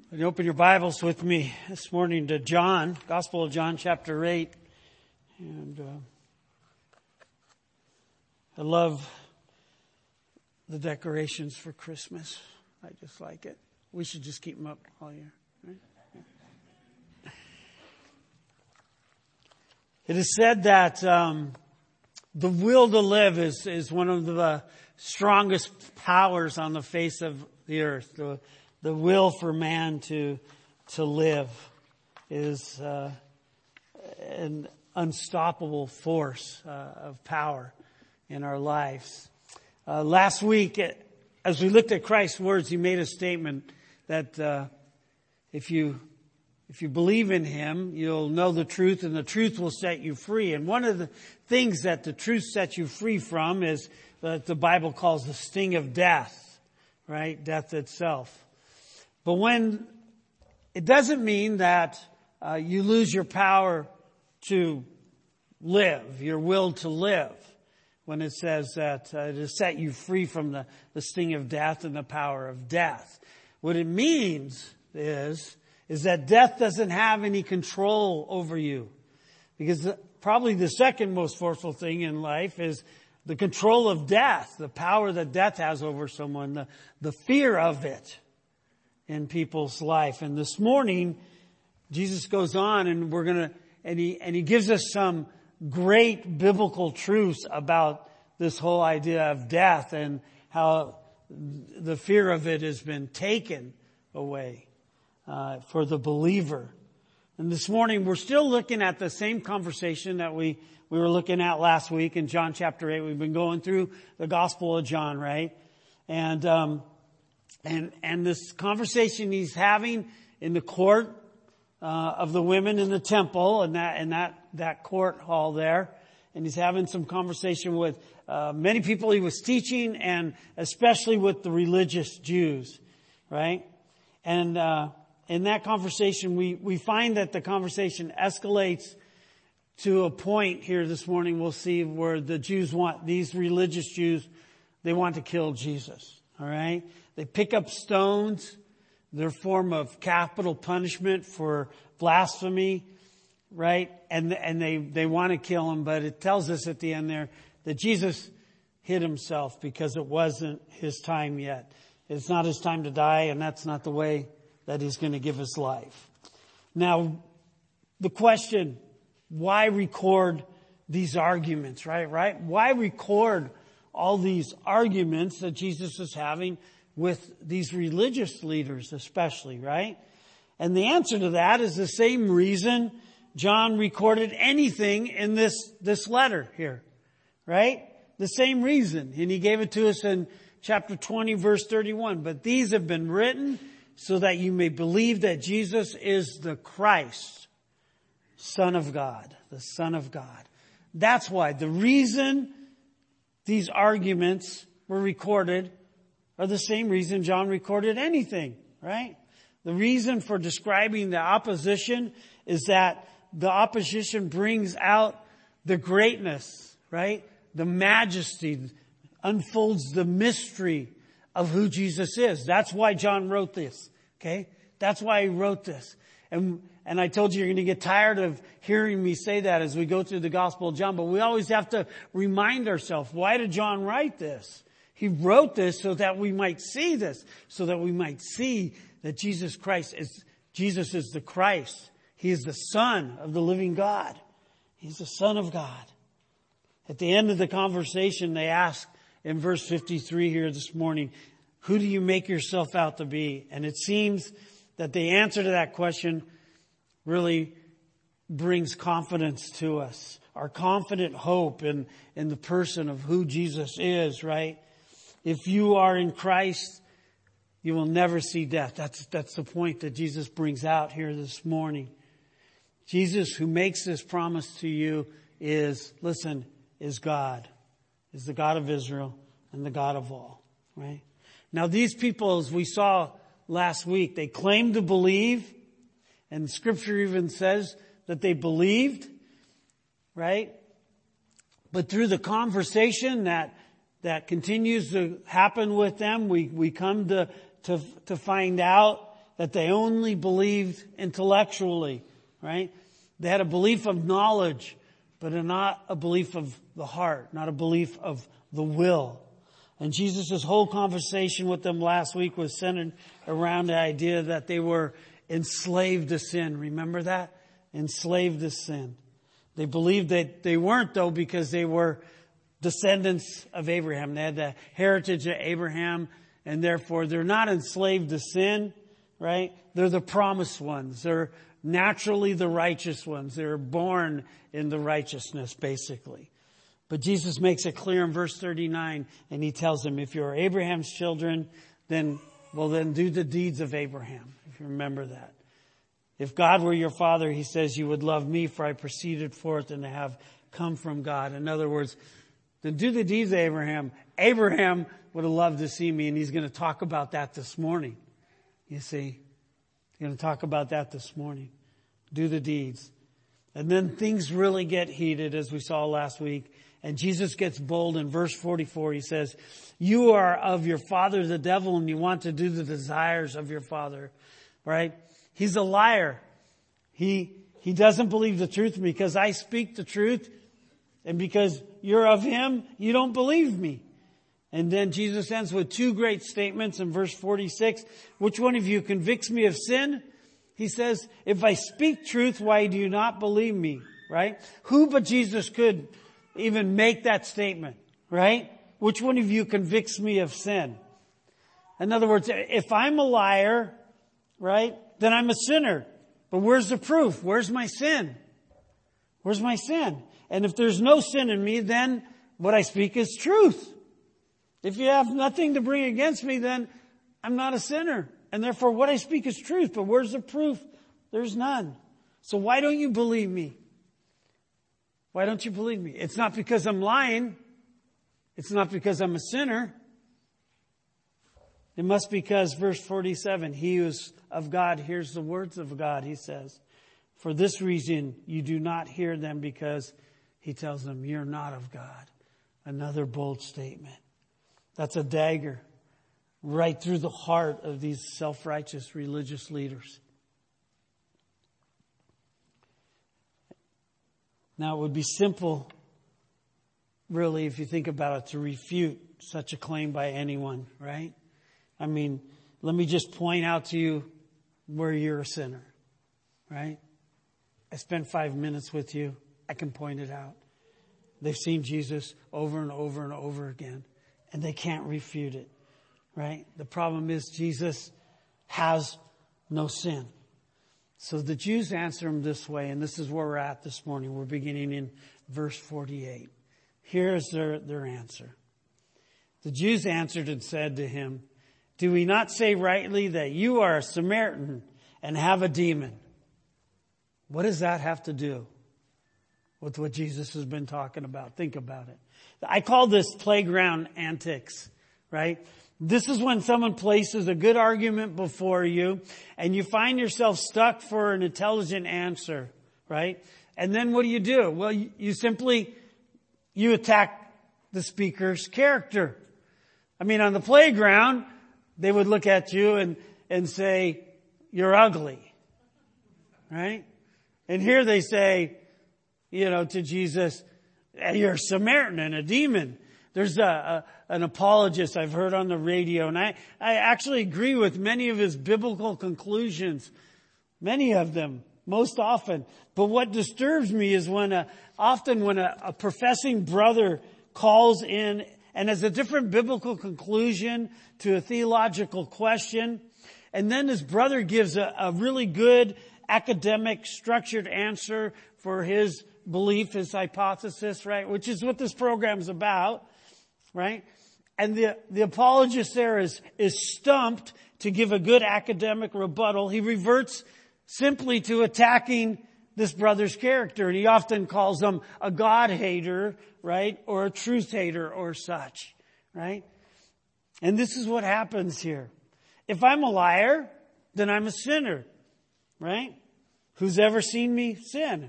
And open your Bibles with me this morning to John, Gospel of John, chapter 8. And I love the decorations for Christmas. I just like it. We should just keep them up all year. Right? Yeah. It is said that the will to live is one of the strongest powers on the face of the earth. The will for man to live is an unstoppable force of power in our lives. Last week, as we looked at Christ's words, he made a statement that if you believe in him, you'll know the truth, and the truth will set you free. And one of the things that the truth sets you free from is that the Bible calls the sting of death, right? Death itself. But when it doesn't mean that you lose your power to live, your will to live, when it says that to set you free from the sting of death and the power of death. What it means is that death doesn't have any control over you. Because probably the second most forceful thing in life is the control of death, the power that death has over someone, the fear of it in people's life. And this morning, Jesus goes on and he gives us some great biblical truths about this whole idea of death and how the fear of it has been taken away for the believer. And this morning, we're still looking at the same conversation that we were looking at last week in John chapter 8. We've been going through the Gospel of John, right? And this conversation he's having in the court of the women in the temple and that court hall there, and he's having some conversation with many people he was teaching, and especially with the religious Jews, right? And in that conversation, we find that the conversation escalates to a point here this morning. We'll see where these religious Jews, they want to kill Jesus. All right. They pick up stones, their form of capital punishment for blasphemy, right? And they want to kill him, but it tells us at the end there that Jesus hid himself because it wasn't his time yet. It's not his time to die, and that's not the way that he's going to give his life. Now, the question, why record these arguments, right? Why record all these arguments that Jesus is having with these religious leaders especially, right? And the answer to that is the same reason John recorded anything in this letter here, right? The same reason. And he gave it to us in chapter 20, verse 31. But these have been written so that you may believe that Jesus is the Christ, Son of God, the Son of God. That's why the reason these arguments were recorded are the same reason John recorded anything, right? The reason for describing the opposition is that the opposition brings out the greatness, right? The majesty, unfolds the mystery of who Jesus is. That's why John wrote this, okay? That's why he wrote this. And I told you you're going to get tired of hearing me say that as we go through the Gospel of John, but we always have to remind ourselves, why did John write this? He wrote this so that we might see this, so that we might see that Jesus is the Christ. He is the Son of the living God. He's the Son of God. At the end of the conversation, they ask in verse 53 here this morning, who do you make yourself out to be? And it seems that the answer to that question really brings confidence to us. Our confident hope in the person of who Jesus is, right? If you are in Christ, you will never see death. That's the point that Jesus brings out here this morning. Jesus, who makes this promise to you, is God. Is the God of Israel and the God of all, right? Now these people, as we saw last week, they claim to believe, and Scripture even says that they believed, right? But through the conversation that continues to happen with them, we come to find out that they only believed intellectually, right? They had a belief of knowledge, but not a belief of the heart, not a belief of the will. And Jesus' whole conversation with them last week was centered around the idea that they were enslaved to sin. Remember that? Enslaved to sin. They believed that they weren't, though, because they were descendants of Abraham. They had the heritage of Abraham, and therefore they're not enslaved to sin, right? They're the promised ones. They're naturally the righteous ones. They're born in the righteousness, basically. But Jesus makes it clear in verse 39, and he tells them, if you're Abraham's children, then do the deeds of Abraham, if you remember that. If God were your father, he says, you would love me, for I proceeded forth and have come from God. In other words, then do the deeds of Abraham. Abraham would have loved to see me, and he's going to talk about that this morning. You see, he's going to talk about that this morning. Do the deeds. And then things really get heated, as we saw last week. And Jesus gets bold in verse 44. He says, you are of your father the devil, and you want to do the desires of your father. Right? He's a liar. He doesn't believe the truth because I speak the truth. And because you're of him, you don't believe me. And then Jesus ends with two great statements in verse 46. Which one of you convicts me of sin? He says, if I speak truth, why do you not believe me? Right? Who but Jesus could even make that statement? Right? Which one of you convicts me of sin? In other words, if I'm a liar, right, then I'm a sinner. But where's the proof? Where's my sin? Where's my sin? And if there's no sin in me, then what I speak is truth. If you have nothing to bring against me, then I'm not a sinner. And therefore what I speak is truth. But where's the proof? There's none. So why don't you believe me? Why don't you believe me? It's not because I'm lying. It's not because I'm a sinner. It must be because, verse 47, he who is of God hears the words of God, he says. For this reason, you do not hear them, because he tells them, you're not of God. Another bold statement. That's a dagger right through the heart of these self-righteous religious leaders. Now, it would be simple, really, if you think about it, to refute such a claim by anyone, right? I mean, let me just point out to you where you're a sinner, right? I spent 5 minutes with you. I can point it out. They've seen Jesus over and over and over again, and they can't refute it, right? The problem is Jesus has no sin. So the Jews answer him this way, and this is where we're at this morning. We're beginning in verse 48. Here's their answer. The Jews answered and said to him, do we not say rightly that you are a Samaritan and have a demon? What does that have to do with what Jesus has been talking about? Think about it. I call this playground antics, right? This is when someone places a good argument before you and you find yourself stuck for an intelligent answer, right? And then what do? Well, you attack the speaker's character. I mean, on the playground, they would look at you and say, you're ugly, right? And here they say, to Jesus, you're a Samaritan and a demon. There's an apologist I've heard on the radio, and I actually agree with many of his biblical conclusions. Many of them, most often. But what disturbs me is when a professing brother calls in and has a different biblical conclusion to a theological question, and then his brother gives a really good academic structured answer for his belief, his hypothesis, right? Which is what this program's about, right? And the apologist there is stumped to give a good academic rebuttal. He reverts simply to attacking this brother's character. And he often calls him a God hater, right? Or a truth hater or such, right? And this is what happens here. If I'm a liar, then I'm a sinner, right? Who's ever seen me sin?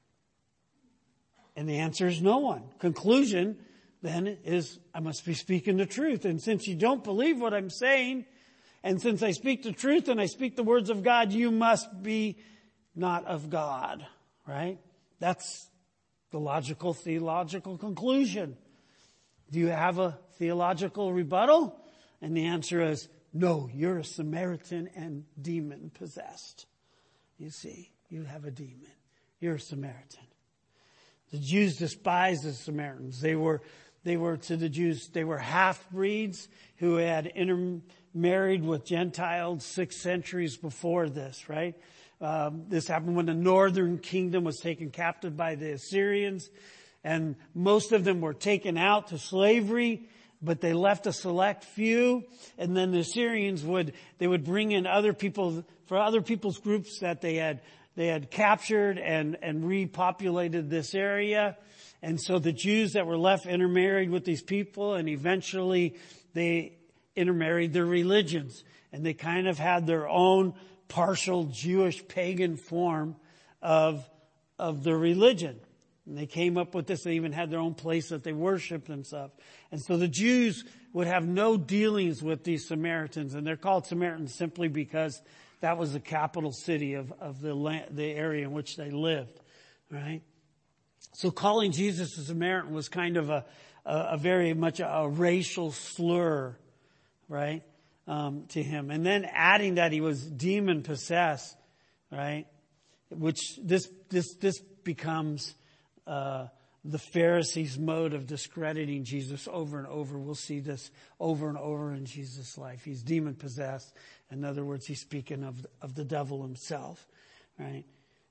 And the answer is no one. Conclusion then is I must be speaking the truth. And since you don't believe what I'm saying, And since I speak the truth and I speak the words of God, you must be not of God. Right? That's the logical, theological conclusion. Do you have a theological rebuttal? And the answer is, no, you're a Samaritan and demon possessed. You see, you have a demon. You're a Samaritan. The Jews despised the Samaritans. They were to the Jews, they were half-breeds who had intermarried with Gentiles 6 centuries before this, right? This happened when the northern kingdom was taken captive by the Assyrians, and most of them were taken out to slavery, but they left a select few, and then the Assyrians would bring in other people, for other people's groups that they had captured and repopulated this area. And so the Jews that were left intermarried with these people, and eventually they intermarried their religions, and they kind of had their own partial Jewish pagan form of their religion. And they came up with this. They even had their own place that they worshiped and stuff. And so the Jews would have no dealings with these Samaritans. And they're called Samaritans simply because that was the capital city of the area in which they lived. Right? So calling Jesus a Samaritan was kind of a very much a racial slur, right, to him. And then adding that he was demon possessed, right, which this becomes the Pharisees' mode of discrediting Jesus over and over. We'll see this over and over in Jesus' life. He's demon possessed. In other words, he's speaking of the devil himself, right?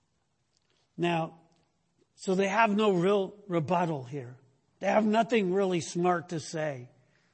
Now, so they have no real rebuttal here. They have nothing really smart to say.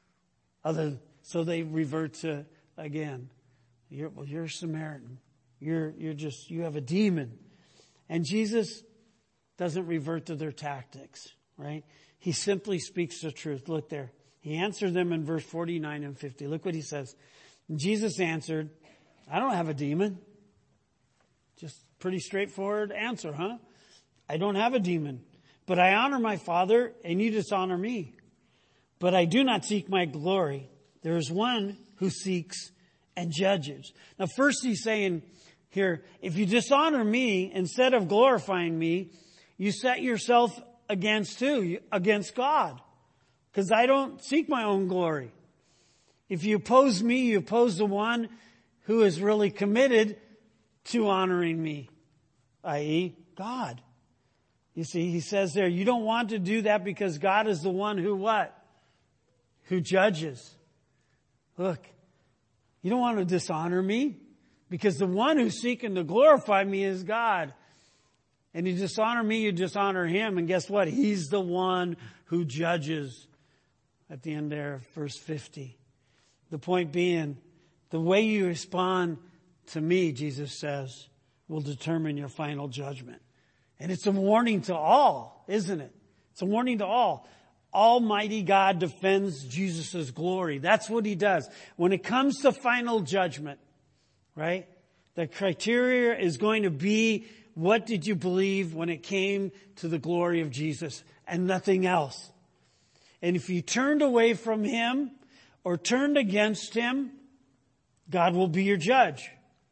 So they revert to, again, you're a Samaritan. You have a demon. And Jesus doesn't revert to their tactics, right? He simply speaks the truth. Look there. He answered them in verse 49 and 50. Look what he says. And Jesus answered, I don't have a demon. Just pretty straightforward answer, huh? I don't have a demon, but I honor my Father and you dishonor me. But I do not seek my glory. There is one who seeks and judges. Now first he's saying here, if you dishonor me instead of glorifying me, you set yourself against who? Against God. Because I don't seek my own glory. If you oppose me, you oppose the one who is really committed to honoring me, i.e. God. You see, he says there, you don't want to do that because God is the one who what? Who judges. Look, you don't want to dishonor me because the one who's seeking to glorify me is God. And you dishonor me, you dishonor him. And guess what? He's the one who judges. At the end there of verse 50. The point being, the way you respond to me, Jesus says, will determine your final judgment. And it's a warning to all, isn't it? It's a warning to all. Almighty God defends Jesus' glory. That's what he does. When it comes to final judgment, right? The criteria is going to be, what did you believe when it came to the glory of Jesus? And nothing else. And if you turned away from him or turned against him, God will be your judge.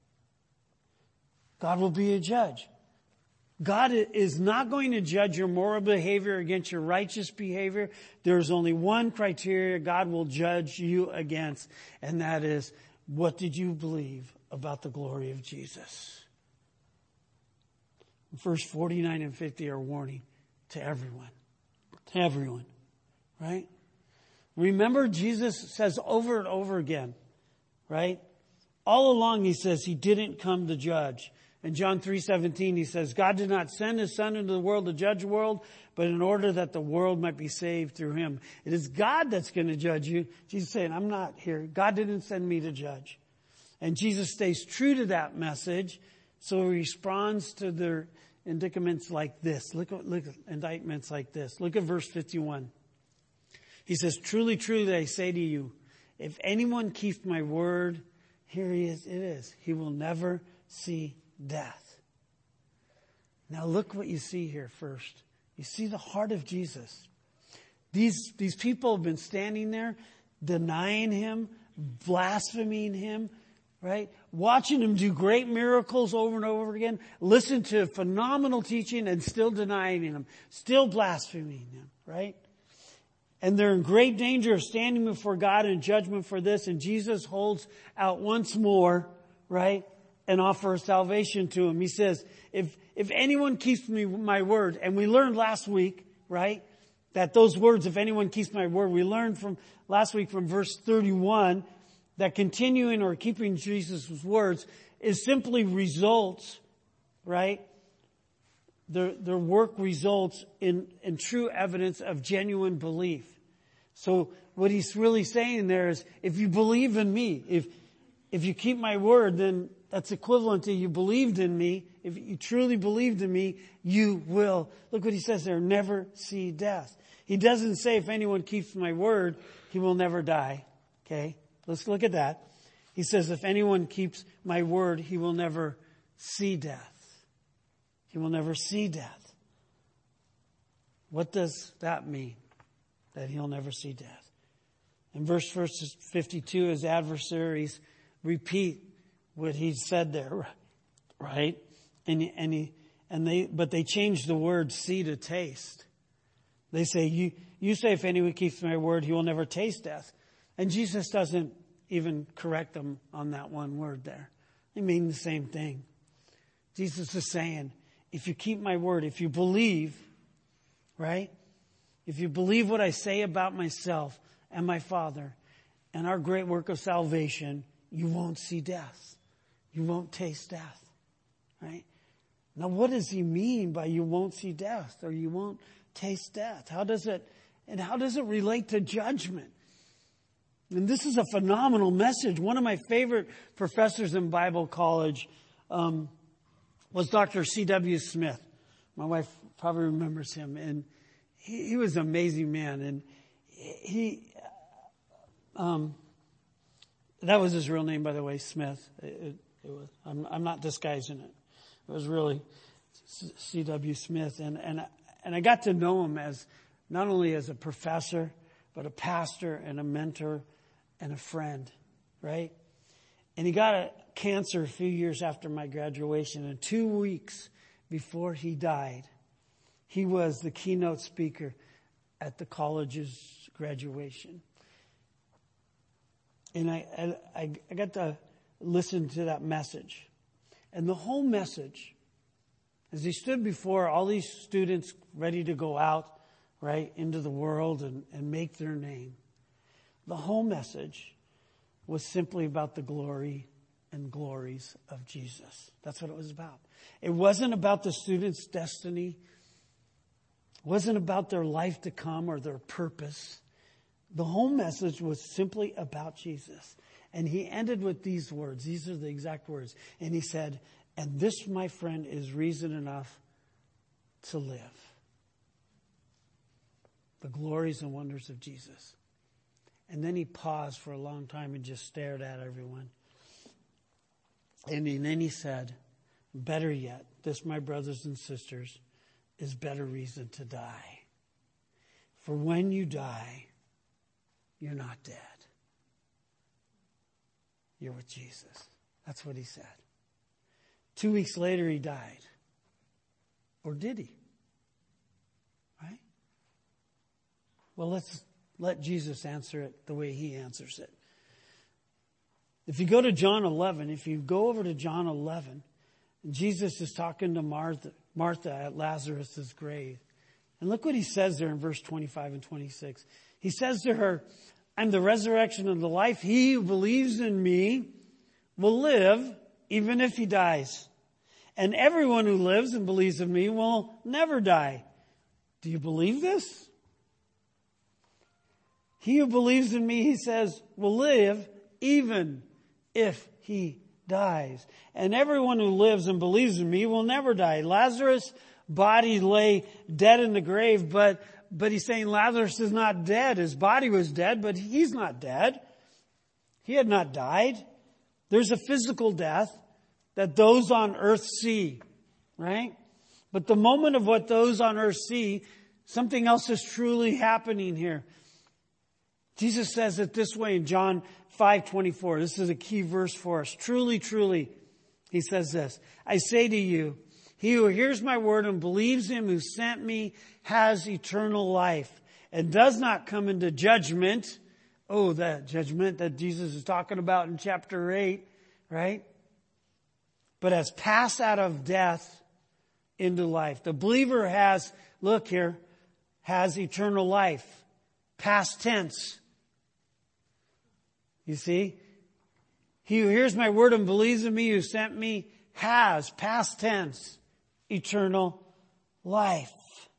God will be your judge. God is not going to judge your moral behavior against your righteous behavior. There's only one criteria God will judge you against, and that is, what did you believe about the glory of Jesus? Verse 49 and 50 are warning to everyone. To everyone. Right? Remember, Jesus says over and over again, right? All along he says he didn't come to judge. In John 3:17 he says, God did not send his son into the world to judge the world, but in order that the world might be saved through him. It is God that's going to judge you. Jesus is saying, I'm not here. God didn't send me to judge. And Jesus stays true to that message, so he responds to their indictments like this. Look at indictments like this. Look at verse 51. He says, truly, truly, I say to you, if anyone keeps my word, here it is. He will never see death. Now look what you see here first. You see the heart of Jesus. These people have been standing there denying him, blaspheming him, right? Watching him do great miracles over and over again. Listen to phenomenal teaching and still denying him, still blaspheming him, right? And they're in great danger of standing before God in judgment for this. And Jesus holds out once more, right? And offers salvation to him. He says, if anyone keeps my word, and we learned last week, right? That those words, if anyone keeps my word, we learned from last week from verse 31, that continuing or keeping Jesus' words is simply results, right? Their work results in true evidence of genuine belief. So what he's really saying there is, if you believe in me, if you keep my word, then that's equivalent to you believed in me. If you truly believed in me, you will, look what he says there, never see death. He doesn't say if anyone keeps my word, he will never die. Okay? Let's look at that. He says if anyone keeps my word, he will never see death. He will never see death. What does that mean? That he'll never see death. In verse 52, his adversaries repeat what he said there, right? But they change the word see to taste. They say, you say if anyone keeps my word, he will never taste death. And Jesus doesn't even correct them on that one word there. They mean the same thing. Jesus is saying, if you keep my word, if you believe, right? If you believe what I say about myself and my Father and our great work of salvation, you won't see death. You won't taste death, right? Now, what does he mean by you won't see death or you won't taste death? How does it relate to judgment? And this is a phenomenal message. One of my favorite professors in Bible college was Dr. C.W. Smith. My wife probably remembers him. And he was an amazing man. And that was his real name, by the way, Smith. It was, I'm not disguising it. It was really C.W. Smith. And I got to know him as not only as a professor, but a pastor and a mentor and a friend, right? And he got cancer a few years after my graduation. And 2 weeks before he died, he was the keynote speaker at the college's graduation. And I got to listen to that message. And the whole message, as he stood before all these students ready to go out, right, into the world and make their name, the whole message was simply about the glory and glories of Jesus. That's what it was about. It wasn't about the students' destiny. It wasn't about their life to come or their purpose. The whole message was simply about Jesus. And he ended with these words. These are the exact words. And he said, and this, my friend, is reason enough to live. The glories and wonders of Jesus. And then he paused for a long time and just stared at everyone. And then he said, better yet, this, my brothers and sisters, is better reason to die. For when you die, you're not dead. You're with Jesus. That's what he said. 2 weeks later, he died. Or did he? Right? Well, let's let Jesus answer it the way he answers it. If you go to John 11, if you go over to John 11, Jesus is talking to Martha at Lazarus' grave. And look what he says there in verse 25 and 26. He says to her, I'm the resurrection and the life. He who believes in me will live even if he dies. And everyone who lives and believes in me will never die. Do you believe this? He who believes in me, he says, will live even if he dies. And everyone who lives and believes in me will never die. Lazarus' body lay dead in the grave, but he's saying Lazarus is not dead. His body was dead, but he's not dead. He had not died. There's a physical death that those on earth see, right? But the moment of what those on earth see, something else is truly happening here. Jesus says it this way in John 5:24. This is a key verse for us. Truly, truly, he says this. I say to you, he who hears my word and believes him who sent me has eternal life and does not come into judgment. Oh, that judgment that Jesus is talking about in chapter 8, right? But has passed out of death into life. The believer has, look here, has eternal life. Past tense. You see? He who hears my word and believes in me who sent me has, past tense, eternal life.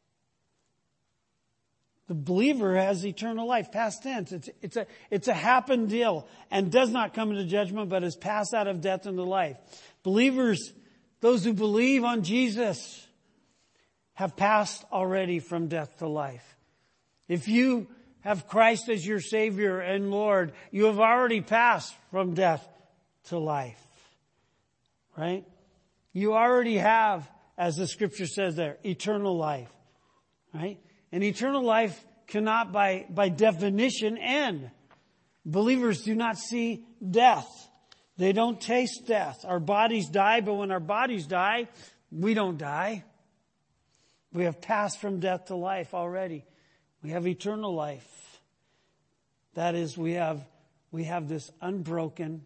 The believer has eternal life, past tense. It's a happened deal and does not come into judgment, but is passed out of death into life. Believers, those who believe on Jesus, have passed already from death to life. If you have Christ as your Savior and Lord, you have already passed from death to life. Right? You already have, as the scripture says there, eternal life. Right? And eternal life cannot by definition end. Believers do not see death. They don't taste death. Our bodies die, but when our bodies die, we don't die. We have passed from death to life already. We have eternal life. That is, we have this unbroken,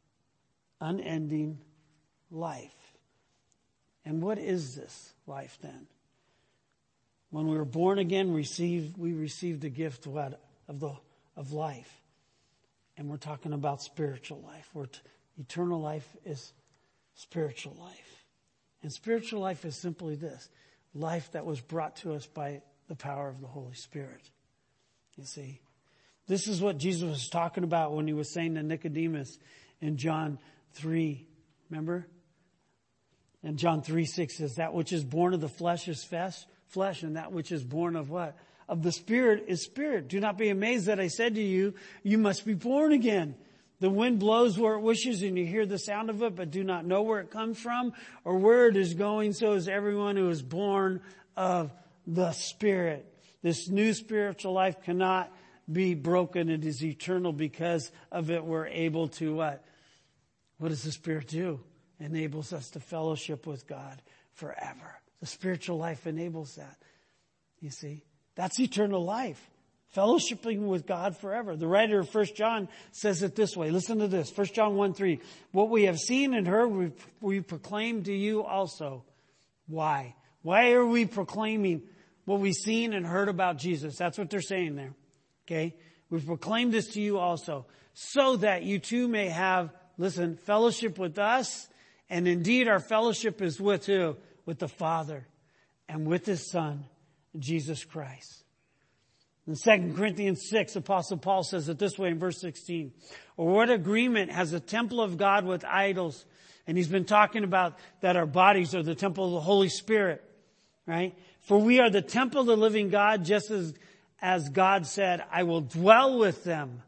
unending life. And what is this life then? When we were born again, we received the gift of life. And we're talking about spiritual life. Eternal life is spiritual life. And spiritual life is simply this. Life that was brought to us by the power of the Holy Spirit. You see, this is what Jesus was talking about when he was saying to Nicodemus in John 3. Remember? And John 3:6 says, that which is born of the flesh is flesh, and that which is born of what? Of the Spirit is spirit. Do not be amazed that I said to you, you must be born again. The wind blows where it wishes and you hear the sound of it, but do not know where it comes from or where it is going. So is everyone who is born of the Spirit. This new spiritual life cannot be broken. It is eternal. Because of it, we're able to what? What does the Spirit do? Enables us to fellowship with God forever. The spiritual life enables that. You see? That's eternal life. Fellowshipping with God forever. The writer of 1 John says it this way. Listen to this. 1 John 1:3. What we have seen and heard, we proclaim to you also. Why? Why are we proclaiming what we've seen and heard about Jesus? That's what they're saying there. Okay? We've proclaimed this to you also. So that you too may have, listen, fellowship with us. And indeed our fellowship is with who? With the Father and with His Son, Jesus Christ. In 2 Corinthians 6, Apostle Paul says it this way in verse 16. Or what agreement has the temple of God with idols? And he's been talking about that our bodies are the temple of the Holy Spirit. Right? For we are the temple of the living God, just as God said, I will dwell with them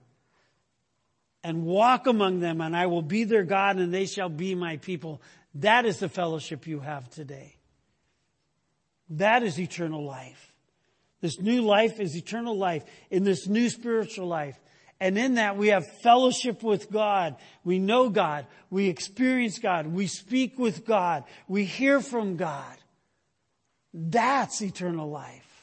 and walk among them, and I will be their God, and they shall be my people. That is the fellowship you have today. That is eternal life. This new life is eternal life in this new spiritual life. And in that we have fellowship with God. We know God. We experience God. We speak with God. We hear from God. That's eternal life.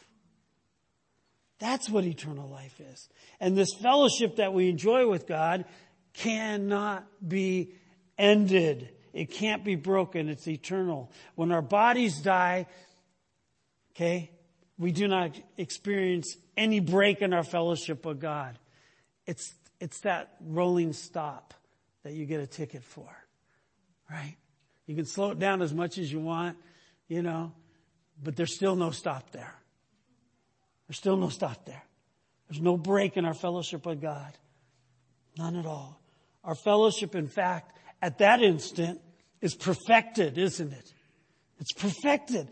That's what eternal life is. And this fellowship that we enjoy with God cannot be ended. It can't be broken. It's eternal. When our bodies die, okay, we do not experience any break in our fellowship with God. It's that rolling stop that you get a ticket for, right? You can slow it down as much as you want, but there's still no stop there. There's still no stop there. There's no break in our fellowship with God. None at all. Our fellowship, in fact, at that instant is perfected, isn't it? It's perfected.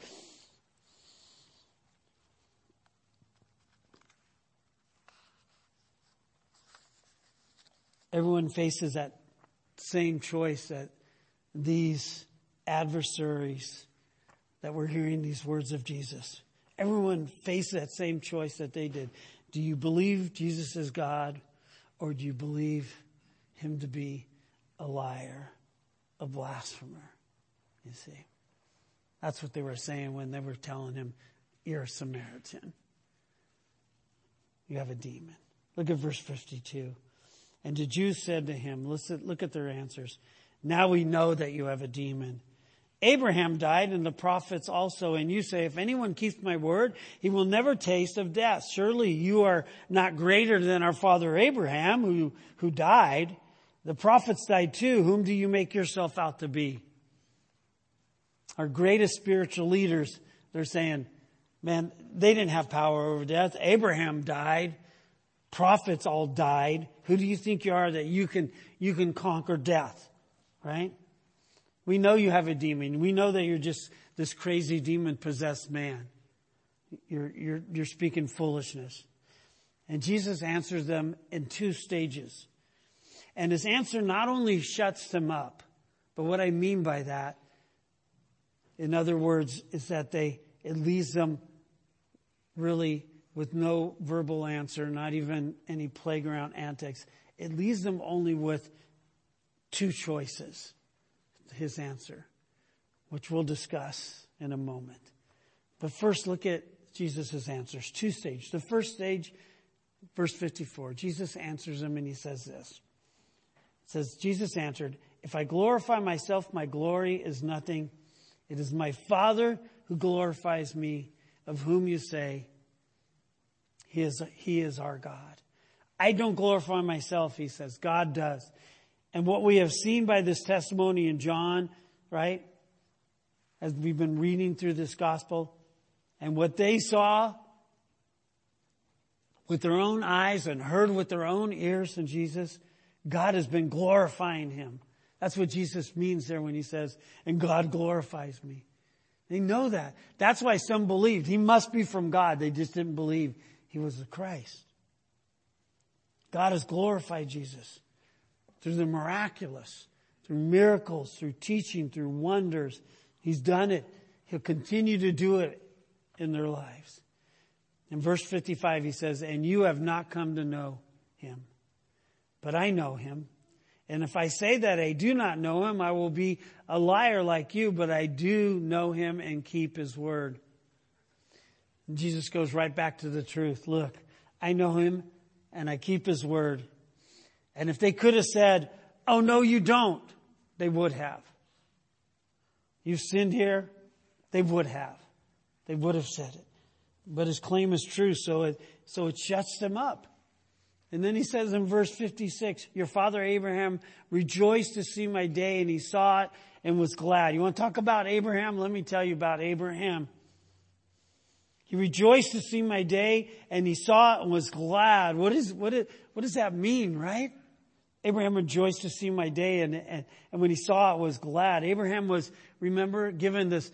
Everyone faces that same choice that these adversaries that were hearing these words of Jesus. Everyone faced that same choice that they did. Do you believe Jesus is God, or do you believe him to be a liar, a blasphemer? You see, that's what they were saying when they were telling him, you're a Samaritan. You have a demon. Look at verse 52. And the Jews said to him, listen, look at their answers. Now we know that you have a demon. Abraham died and the prophets also. And you say, if anyone keeps my word, he will never taste of death. Surely you are not greater than our father Abraham who died. The prophets died too. Whom do you make yourself out to be? Our greatest spiritual leaders, they're saying, man, they didn't have power over death. Abraham died. Prophets all died. Who do you think you are that you can conquer death? Right? We know you have a demon. We know that you're just this crazy demon-possessed man. You're speaking foolishness. And Jesus answers them in 2 stages. And his answer not only shuts them up, but what I mean by that, in other words, is that it leaves them really with no verbal answer, not even any playground antics. It leaves them only with 2 choices, his answer, which we'll discuss in a moment. But first, look at Jesus' answers. 2 stages. The first stage, verse 54, Jesus answers him and he says this. It says, Jesus answered, if I glorify myself, my glory is nothing. It is my Father who glorifies me, of whom you say, He is our God. I don't glorify myself, he says. God does. And what we have seen by this testimony in John, right, as we've been reading through this gospel, and what they saw with their own eyes and heard with their own ears in Jesus, God has been glorifying him. That's what Jesus means there when he says, and God glorifies me. They know that. That's why some believed he must be from God. They just didn't believe he was the Christ. God has glorified Jesus through the miraculous, through miracles, through teaching, through wonders. He's done it. He'll continue to do it in their lives. In verse 55, he says, and you have not come to know him, but I know him. And if I say that I do not know him, I will be a liar like you, but I do know him and keep his word. And Jesus goes right back to the truth. Look, I know him and I keep his word. And if they could have said, oh, no, you don't, they would have. You've sinned here, they would have. They would have said it. But his claim is true, so it shuts them up. And then he says in verse 56, your father Abraham rejoiced to see my day, and he saw it and was glad. You want to talk about Abraham? Let me tell you about Abraham. He rejoiced to see my day, and he saw it and was glad. What does that mean, right? Abraham rejoiced to see my day, and when he saw it was glad. Abraham was, remember, given this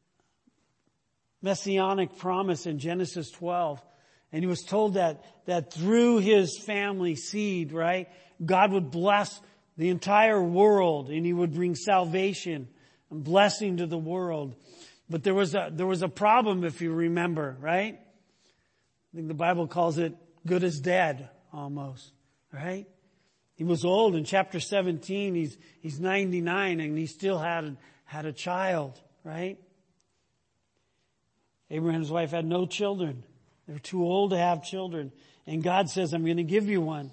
messianic promise in Genesis 12. And he was told that through his family seed, right, God would bless the entire world and he would bring salvation and blessing to the world. But there was a problem, if you remember, right? I think the Bible calls it good as dead almost, right? He was old. In chapter 17, he's 99 and he still had a child, right? Abraham's wife had no children. They're too old to have children. And God says, I'm going to give you one.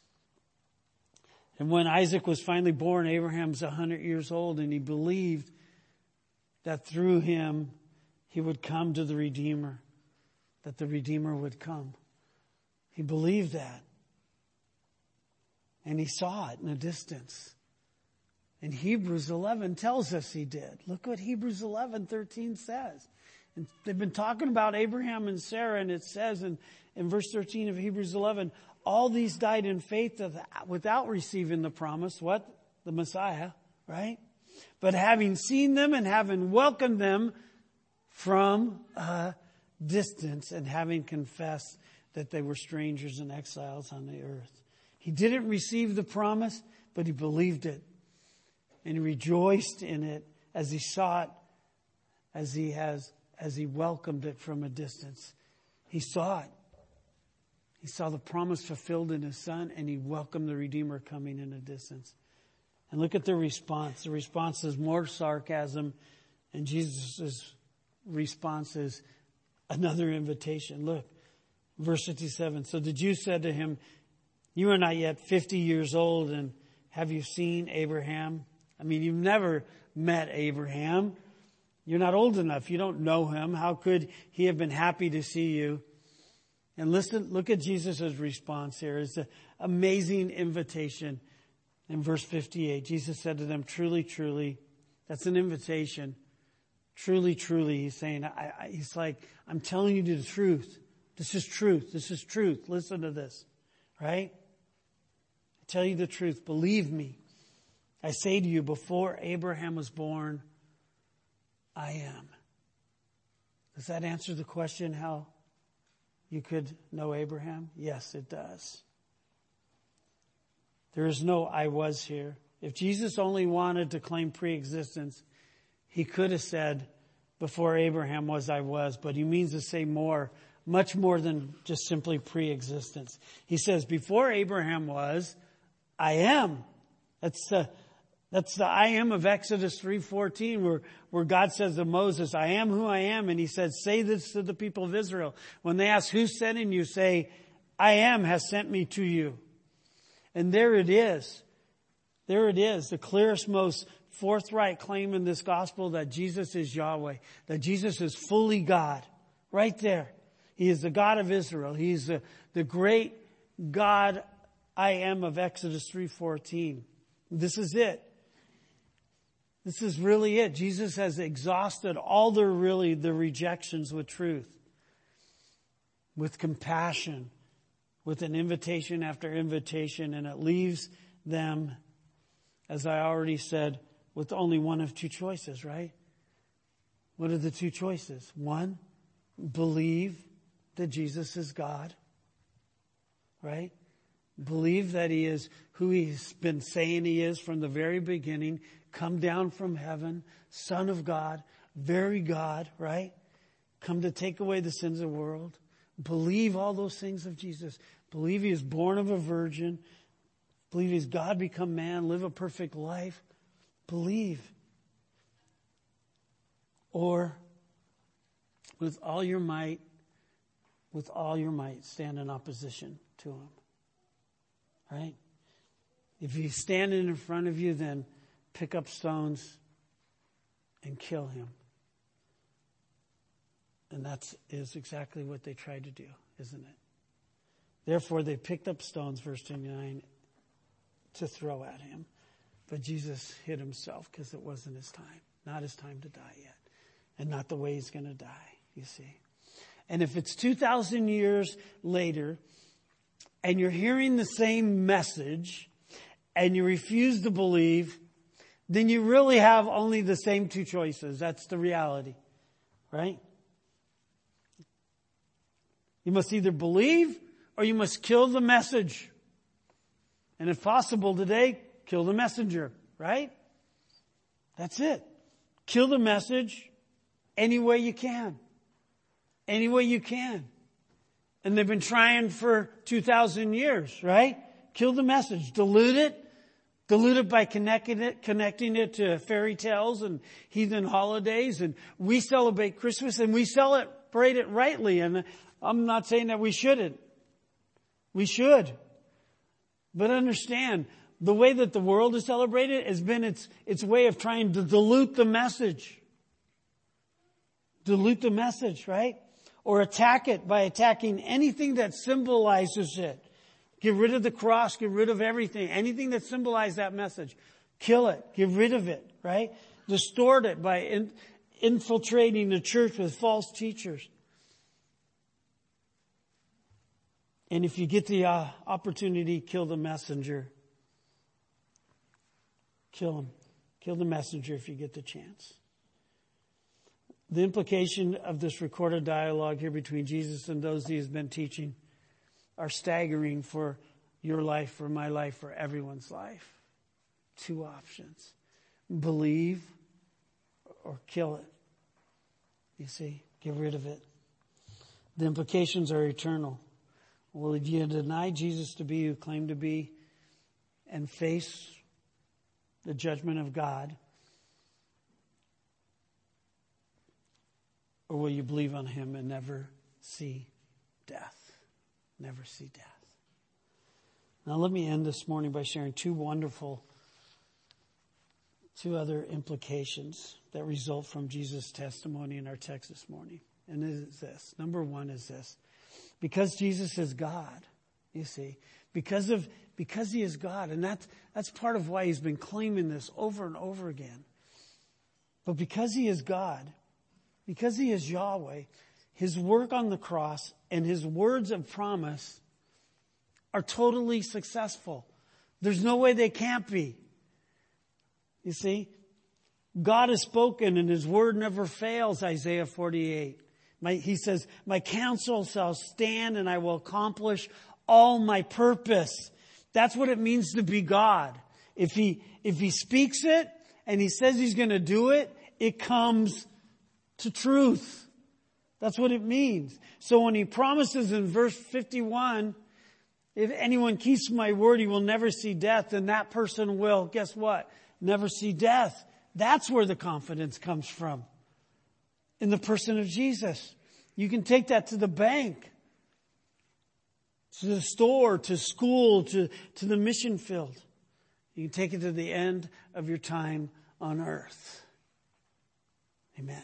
And when Isaac was finally born, Abraham's 100 years old, and he believed that through him, he would come to the Redeemer, that the Redeemer would come. He believed that. And he saw it in a distance. And Hebrews 11 tells us he did. Look what Hebrews 11:13 says. And they've been talking about Abraham and Sarah, and it says in verse 13 of Hebrews 11, all these died in faith without receiving the promise. What? The Messiah, right? But having seen them and having welcomed them from a distance and having confessed that they were strangers and exiles on the earth. He didn't receive the promise, but he believed it. And he rejoiced in it as he saw it, as he welcomed it from a distance. He saw it. He saw the promise fulfilled in his son, and he welcomed the Redeemer coming in a distance. And look at the response. The response is more sarcasm, and Jesus' response is another invitation. Look, verse 57. So the Jews said to him, you are not yet 50 years old, and have you seen Abraham? I mean, you've never met Abraham. You're not old enough. You don't know him. How could he have been happy to see you? And listen, look at Jesus' response here. It's an amazing invitation. In verse 58, Jesus said to them, truly, truly, that's an invitation. Truly, truly, he's saying, he's like, I'm telling you the truth. This is truth. This is truth. Listen to this, right? I tell you the truth. Believe me. I say to you, before Abraham was born, I am. Does that answer the question how you could know Abraham? Yes, it does. There is no I was here. If Jesus only wanted to claim pre-existence, he could have said, before Abraham was, I was. But he means to say more, much more than just simply pre-existence. He says, before Abraham was, I am. That's the I am of Exodus 3:14, where God says to Moses, I am who I am. And he said, say this to the people of Israel. When they ask, who's sending you? Say, I am has sent me to you. And there it is. There it is. The clearest, most forthright claim in this gospel that Jesus is Yahweh. That Jesus is fully God. Right there. He is the God of Israel. He's the great God I am of Exodus 3:14. This is it. This is really it. Jesus has exhausted all the rejections with truth, with compassion, with an invitation after invitation, and it leaves them, as I already said, with only one of two choices, right? What are the two choices? One, believe that Jesus is God, right? Believe that he is who he's been saying he is from the very beginning, come down from heaven, Son of God, very God, right? Come to take away the sins of the world. Believe all those things of Jesus. Believe he is born of a virgin. Believe he's God become man, live a perfect life. Believe. Or with all your might, stand in opposition to him. Right? If he's standing in front of you, then pick up stones and kill him. And that is exactly what they tried to do, isn't it? Therefore, they picked up stones, verse 29, to throw at him. But Jesus hid himself because it wasn't his time. Not his time to die yet. And not the way he's going to die, you see. And if it's 2,000 years later, and you're hearing the same message, and you refuse to believe, then you really have only the same two choices. That's the reality, right? You must either believe or you must kill the message. And if possible today, kill the messenger, right? That's it. Kill the message any way you can. Any way you can. And they've been trying for 2,000 years, right? Kill the message. Dilute it. Dilute it by connecting it to fairy tales and heathen holidays. And we celebrate Christmas and we celebrate it rightly. And I'm not saying that we shouldn't. We should. But understand, the way that the world is celebrated has been its way of trying to dilute the message. Dilute the message, right? Or attack it by attacking anything that symbolizes it. Get rid of the cross, get rid of everything. Anything that symbolizes that message. Kill it, get rid of it, right? Distort it by infiltrating the church with false teachers. And if you get the opportunity, kill the messenger. Kill him. Kill the messenger if you get the chance. The implication of this recorded dialogue here between Jesus and those he has been teaching are staggering for your life, for my life, for everyone's life. Two options. Believe or kill it. You see, get rid of it. The implications are eternal. Will you deny Jesus to be who you claim to be and face the judgment of God? Or will you believe on him and never see death? Never see death. Now let me end this morning by sharing two other implications that result from Jesus' testimony in our text this morning. And it is this. Number one is this. Because Jesus is God, you see, because he is God, and that's part of why he's been claiming this over and over again. But because he is God, because he is Yahweh, his work on the cross and his words of promise are totally successful. There's no way they can't be. You see, God has spoken and his word never fails, Isaiah 48. He says, my counsel shall stand and I will accomplish all my purpose. That's what it means to be God. If he speaks it and he says he's going to do it, it comes to truth. That's what it means. So when he promises in verse 51, if anyone keeps my word, he will never see death, then that person will, guess what? Never see death. That's where the confidence comes from. In the person of Jesus. You can take that to the bank, to the store, to school, to the mission field. You can take it to the end of your time on earth. Amen.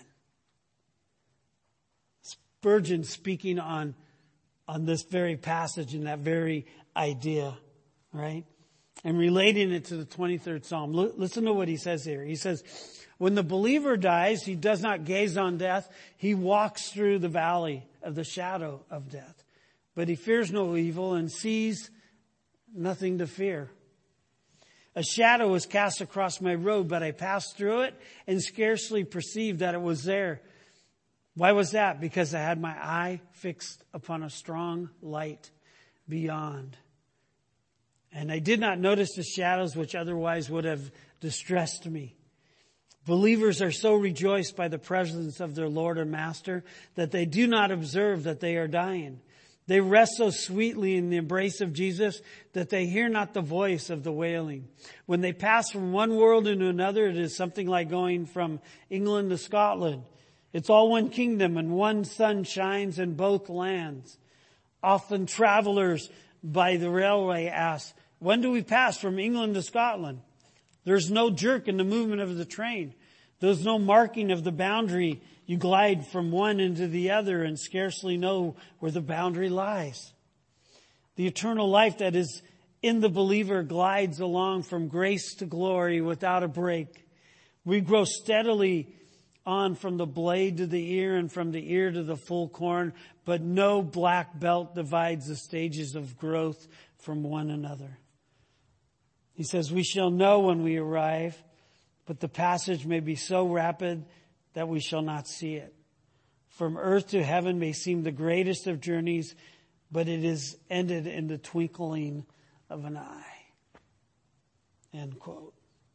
Spurgeon speaking on this very passage and that very idea, right? And relating it to the 23rd Psalm. Listen to what he says here. He says, when the believer dies, he does not gaze on death. He walks through the valley of the shadow of death. But he fears no evil and sees nothing to fear. A shadow was cast across my road, but I passed through it and scarcely perceived that it was there. Why was that? Because I had my eye fixed upon a strong light beyond. And I did not notice the shadows which otherwise would have distressed me. Believers are so rejoiced by the presence of their Lord and Master that they do not observe that they are dying. They rest so sweetly in the embrace of Jesus that they hear not the voice of the wailing. When they pass from one world into another, it is something like going from England to Scotland. It's all one kingdom and one sun shines in both lands. Often travelers by the railway ask, when do we pass from England to Scotland? There's no jerk in the movement of the train. There's no marking of the boundary. You glide from one into the other and scarcely know where the boundary lies. The eternal life that is in the believer glides along from grace to glory without a break. We grow steadily on from the blade to the ear and from the ear to the full corn, but no black belt divides the stages of growth from one another. He says, we shall know when we arrive, but the passage may be so rapid that we shall not see it. From earth to heaven may seem the greatest of journeys, but it is ended in the twinkling of an eye. End quote.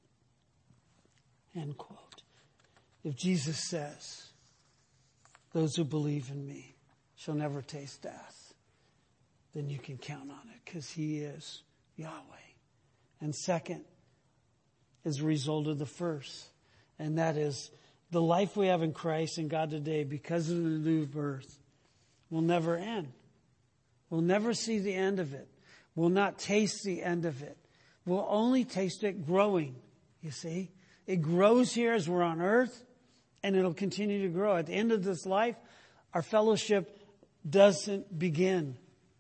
End quote. If Jesus says, those who believe in me shall never taste death, then you can count on it because he is Yahweh. And second, is a result of the first. And that is the life we have in Christ and God today because of the new birth will never end. We'll never see the end of it. We'll not taste the end of it. We'll only taste it growing, you see. It grows here as we're on earth, and it'll continue to grow. At the end of this life, our fellowship doesn't begin.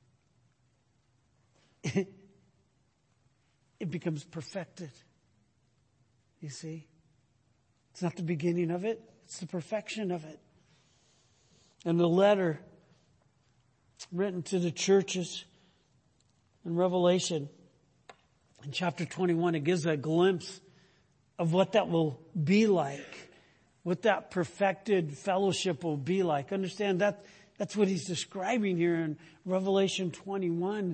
It becomes perfected. You see? It's not the beginning of it. It's the perfection of it. And the letter written to the churches in Revelation, in chapter 21, it gives a glimpse of what that will be like, what that perfected fellowship will be like. Understand that that's what he's describing here in Revelation 21.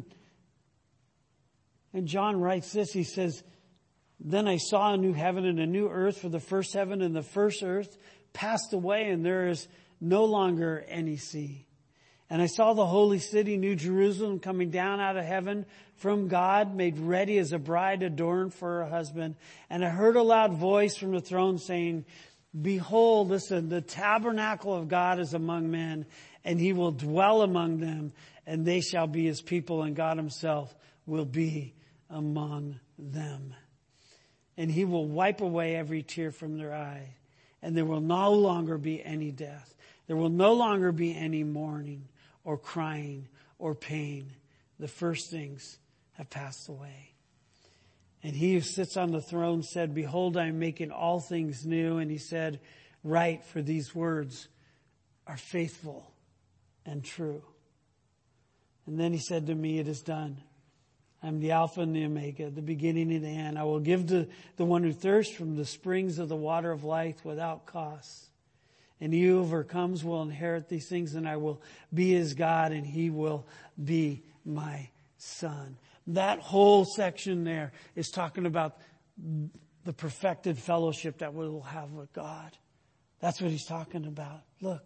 And John writes this, he says, then I saw a new heaven and a new earth, for the first heaven and the first earth passed away, and there is no longer any sea. And I saw the holy city, New Jerusalem, coming down out of heaven from God, made ready as a bride adorned for her husband. And I heard a loud voice from the throne saying, behold, listen, the tabernacle of God is among men, and he will dwell among them, and they shall be his people, and God himself will be among them. And he will wipe away every tear from their eye, and there will no longer be any death. There will no longer be any mourning or crying or pain. The first things have passed away. And he who sits on the throne said, behold, I am making all things new. And he said, write, for these words are faithful and true. And then he said to me, it is done. I'm the Alpha and the Omega, the beginning and the end. I will give to the one who thirsts from the springs of the water of life without cost. And he who overcomes will inherit these things, and I will be his God, and he will be my son. That whole section there is talking about the perfected fellowship that we will have with God. That's what he's talking about. Look.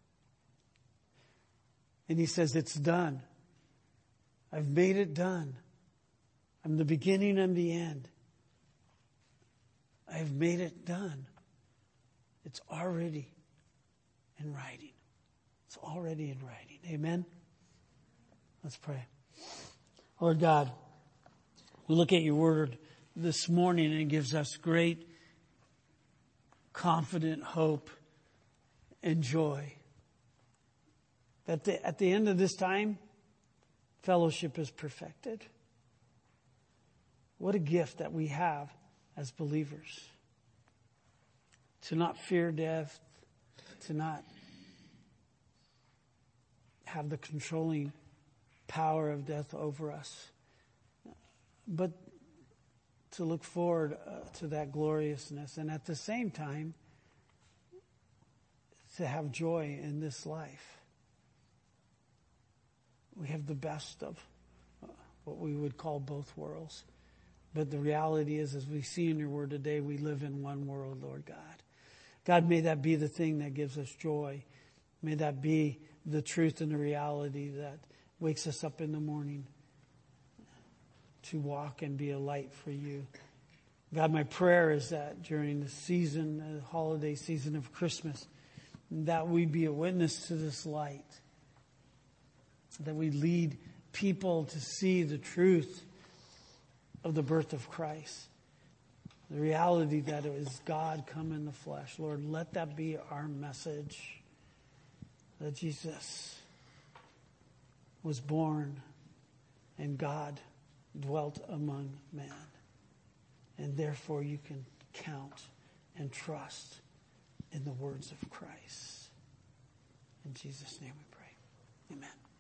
And he says, it's done. I've made it done. I'm the beginning and the end. I've made it done. It's already in writing. It's already in writing. Amen? Let's pray. Lord God, we look at your word this morning and it gives us great, confident hope and joy. That at the end of this time, fellowship is perfected. What a gift that we have as believers. To not fear death, to not have the controlling power of death over us, but to look forward to that gloriousness, and at the same time to have joy in this life. We have the best of what we would call both worlds. But the reality is, as we see in your word today, we live in one world, Lord God. God, may that be the thing that gives us joy. May that be the truth and the reality that wakes us up in the morning to walk and be a light for you. God, my prayer is that during the season, the holiday season of Christmas, that we be a witness to this light. That we lead people to see the truth of the birth of Christ. The reality that it is God come in the flesh. Lord, let that be our message. That Jesus was born and God dwelt among men. And therefore you can count and trust in the words of Christ. In Jesus' name we pray. Amen.